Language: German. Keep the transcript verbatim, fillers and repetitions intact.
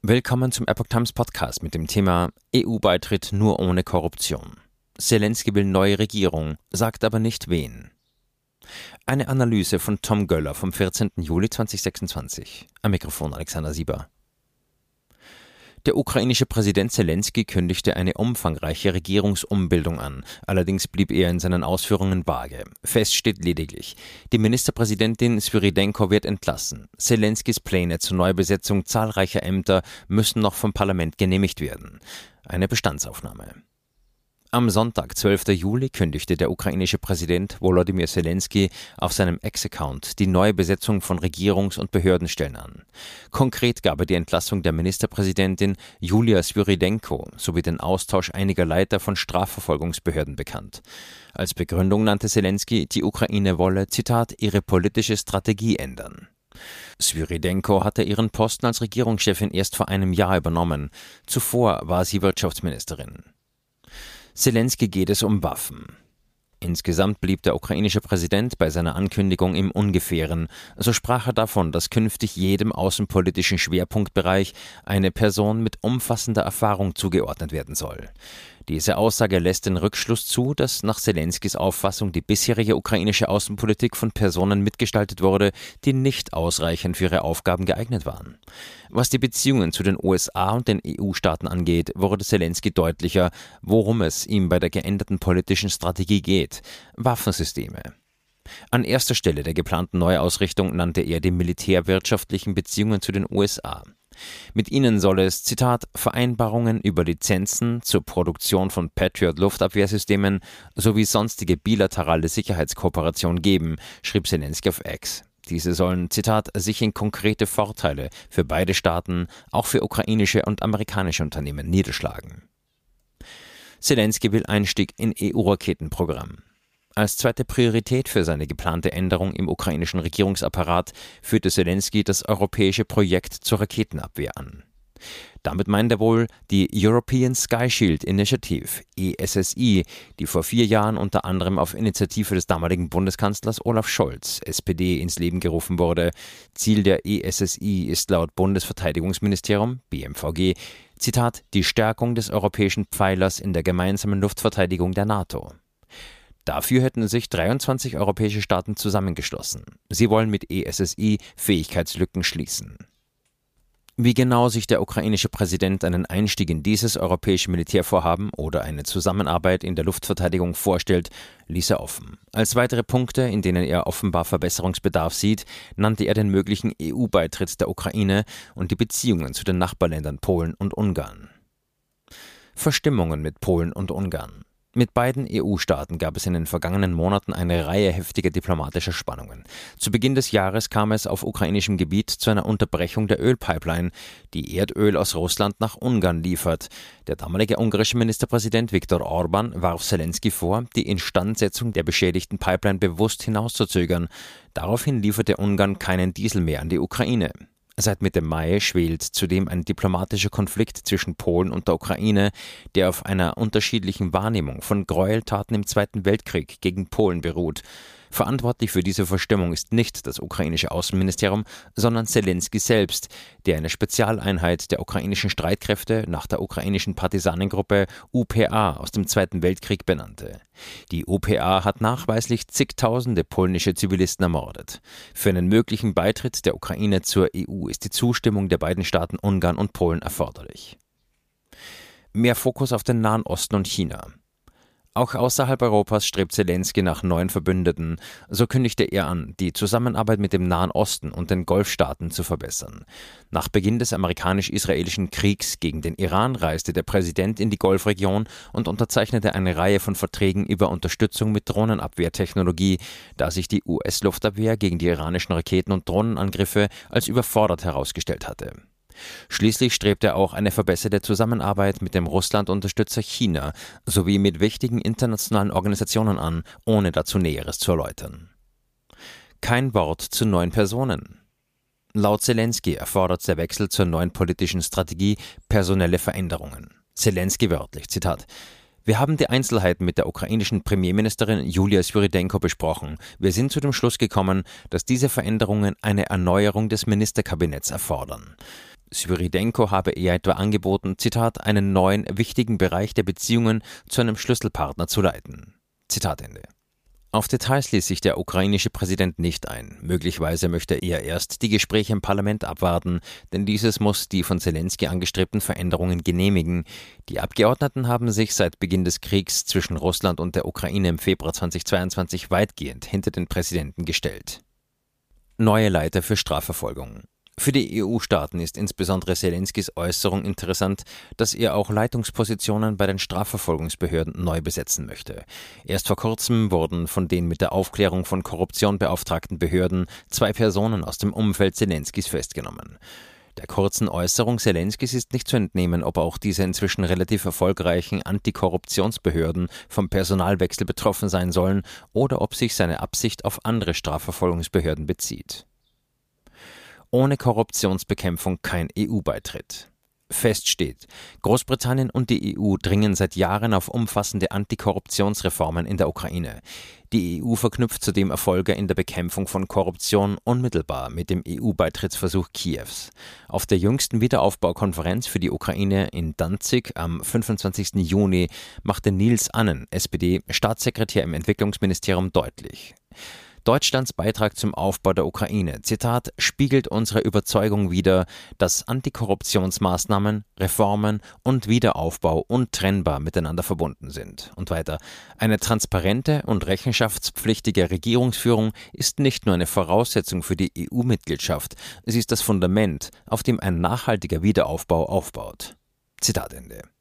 Willkommen zum Epoch Times Podcast mit dem Thema E U-Beitritt nur ohne Korruption. Zelensky will neue Regierung, sagt aber nicht wen. Eine Analyse von Tom Göller vom vierzehnten Juli zweitausendsechsundzwanzig. Am Mikrofon Alexander Sieber. Der ukrainische Präsident Zelensky kündigte eine umfangreiche Regierungsumbildung an, allerdings blieb er in seinen Ausführungen vage. Fest steht lediglich, die Ministerpräsidentin Svyrydenko wird entlassen. Zelenskys Pläne zur Neubesetzung zahlreicher Ämter müssen noch vom Parlament genehmigt werden. Eine Bestandsaufnahme. Am Sonntag, zwölften Juli, kündigte der ukrainische Präsident Volodymyr Zelensky auf seinem X-Account die neue Besetzung von Regierungs- und Behördenstellen an. Konkret gab er die Entlassung der Ministerpräsidentin Julia Svyrydenko sowie den Austausch einiger Leiter von Strafverfolgungsbehörden bekannt. Als Begründung nannte Zelensky, die Ukraine wolle, Zitat, ihre politische Strategie ändern. Svyrydenko hatte ihren Posten als Regierungschefin erst vor einem Jahr übernommen. Zuvor war sie Wirtschaftsministerin. Zelensky geht es um Waffen. Insgesamt blieb der ukrainische Präsident bei seiner Ankündigung im Ungefähren. So sprach er davon, dass künftig jedem außenpolitischen Schwerpunktbereich eine Person mit umfassender Erfahrung zugeordnet werden soll. Diese Aussage lässt den Rückschluss zu, dass nach Zelenskys Auffassung die bisherige ukrainische Außenpolitik von Personen mitgestaltet wurde, die nicht ausreichend für ihre Aufgaben geeignet waren. Was die Beziehungen zu den U S A und den E U-Staaten angeht, wurde Zelensky deutlicher, worum es ihm bei der geänderten politischen Strategie geht: Waffensysteme. An erster Stelle der geplanten Neuausrichtung nannte er die militärwirtschaftlichen Beziehungen zu den U S A. Mit ihnen soll es, Zitat, Vereinbarungen über Lizenzen zur Produktion von Patriot-Luftabwehrsystemen sowie sonstige bilaterale Sicherheitskooperation geben, schrieb Zelensky auf X. Diese sollen, Zitat, sich in konkrete Vorteile für beide Staaten, auch für ukrainische und amerikanische Unternehmen niederschlagen. Zelensky will Einstieg in E U-Raketenprogramm. Als zweite Priorität für seine geplante Änderung im ukrainischen Regierungsapparat führte Zelensky das europäische Projekt zur Raketenabwehr an. Damit meint er wohl die European Sky Shield Initiative, E S S I, die vor vier Jahren unter anderem auf Initiative des damaligen Bundeskanzlers Olaf Scholz, S P D, ins Leben gerufen wurde. Ziel der E S S I ist laut Bundesverteidigungsministerium, B M V G, Zitat, die Stärkung des europäischen Pfeilers in der gemeinsamen Luftverteidigung der NATO. Dafür hätten sich dreiundzwanzig europäische Staaten zusammengeschlossen. Sie wollen mit E S S I Fähigkeitslücken schließen. Wie genau sich der ukrainische Präsident einen Einstieg in dieses europäische Militärvorhaben oder eine Zusammenarbeit in der Luftverteidigung vorstellt, ließ er offen. Als weitere Punkte, in denen er offenbar Verbesserungsbedarf sieht, nannte er den möglichen E U-Beitritt der Ukraine und die Beziehungen zu den Nachbarländern Polen und Ungarn. Verstimmungen mit Polen und Ungarn. Mit beiden E U-Staaten gab es in den vergangenen Monaten eine Reihe heftiger diplomatischer Spannungen. Zu Beginn des Jahres kam es auf ukrainischem Gebiet zu einer Unterbrechung der Ölpipeline, die Erdöl aus Russland nach Ungarn liefert. Der damalige ungarische Ministerpräsident Viktor Orbán warf Zelensky vor, die Instandsetzung der beschädigten Pipeline bewusst hinauszuzögern. Daraufhin lieferte Ungarn keinen Diesel mehr an die Ukraine. Seit Mitte Mai schwelt zudem ein diplomatischer Konflikt zwischen Polen und der Ukraine, der auf einer unterschiedlichen Wahrnehmung von Gräueltaten im Zweiten Weltkrieg gegen Polen beruht. Verantwortlich für diese Verstimmung ist nicht das ukrainische Außenministerium, sondern Zelensky selbst, der eine Spezialeinheit der ukrainischen Streitkräfte nach der ukrainischen Partisanengruppe U P A aus dem Zweiten Weltkrieg benannte. Die U P A hat nachweislich zigtausende polnische Zivilisten ermordet. Für einen möglichen Beitritt der Ukraine zur E U ist die Zustimmung der beiden Staaten Ungarn und Polen erforderlich. Mehr Fokus auf den Nahen Osten und China. Auch außerhalb Europas strebt Zelensky nach neuen Verbündeten. So kündigte er an, die Zusammenarbeit mit dem Nahen Osten und den Golfstaaten zu verbessern. Nach Beginn des amerikanisch-israelischen Kriegs gegen den Iran reiste der Präsident in die Golfregion und unterzeichnete eine Reihe von Verträgen über Unterstützung mit Drohnenabwehrtechnologie, da sich die U S-Luftabwehr gegen die iranischen Raketen- und Drohnenangriffe als überfordert herausgestellt hatte. Schließlich strebt er auch eine verbesserte Zusammenarbeit mit dem Russland-Unterstützer China sowie mit wichtigen internationalen Organisationen an, ohne dazu Näheres zu erläutern. Kein Wort zu neuen Personen. Laut Zelensky erfordert der Wechsel zur neuen politischen Strategie personelle Veränderungen. Zelensky wörtlich, Zitat: Wir haben die Einzelheiten mit der ukrainischen Premierministerin Julia Svyrydenko besprochen. Wir sind zu dem Schluss gekommen, dass diese Veränderungen eine Erneuerung des Ministerkabinetts erfordern. Svyrydenko habe er etwa angeboten, Zitat, einen neuen, wichtigen Bereich der Beziehungen zu einem Schlüsselpartner zu leiten. Zitat Ende. Auf Details ließ sich der ukrainische Präsident nicht ein. Möglicherweise möchte er erst die Gespräche im Parlament abwarten, denn dieses muss die von Selenskyj angestrebten Veränderungen genehmigen. Die Abgeordneten haben sich seit Beginn des Kriegs zwischen Russland und der Ukraine im Februar zweitausendzweiundzwanzig weitgehend hinter den Präsidenten gestellt. Neue Leiter für Strafverfolgung. Für die E U-Staaten ist insbesondere Selenskyjs Äußerung interessant, dass er auch Leitungspositionen bei den Strafverfolgungsbehörden neu besetzen möchte. Erst vor kurzem wurden von den mit der Aufklärung von Korruption beauftragten Behörden zwei Personen aus dem Umfeld Selenskyjs festgenommen. Der kurzen Äußerung Selenskyjs ist nicht zu entnehmen, ob auch diese inzwischen relativ erfolgreichen Antikorruptionsbehörden vom Personalwechsel betroffen sein sollen oder ob sich seine Absicht auf andere Strafverfolgungsbehörden bezieht. Ohne Korruptionsbekämpfung kein E U-Beitritt. Fest steht, Großbritannien und die E U dringen seit Jahren auf umfassende Antikorruptionsreformen in der Ukraine. Die E U verknüpft zudem Erfolge in der Bekämpfung von Korruption unmittelbar mit dem E U-Beitrittsversuch Kiews. Auf der jüngsten Wiederaufbaukonferenz für die Ukraine in Danzig am fünfundzwanzigsten Juni machte Nils Annen, S P D, Staatssekretär im Entwicklungsministerium, deutlich: Deutschlands Beitrag zum Aufbau der Ukraine, Zitat, spiegelt unsere Überzeugung wider, dass Antikorruptionsmaßnahmen, Reformen und Wiederaufbau untrennbar miteinander verbunden sind. Und weiter, eine transparente und rechenschaftspflichtige Regierungsführung ist nicht nur eine Voraussetzung für die E U-Mitgliedschaft, sie ist das Fundament, auf dem ein nachhaltiger Wiederaufbau aufbaut. Zitat Ende.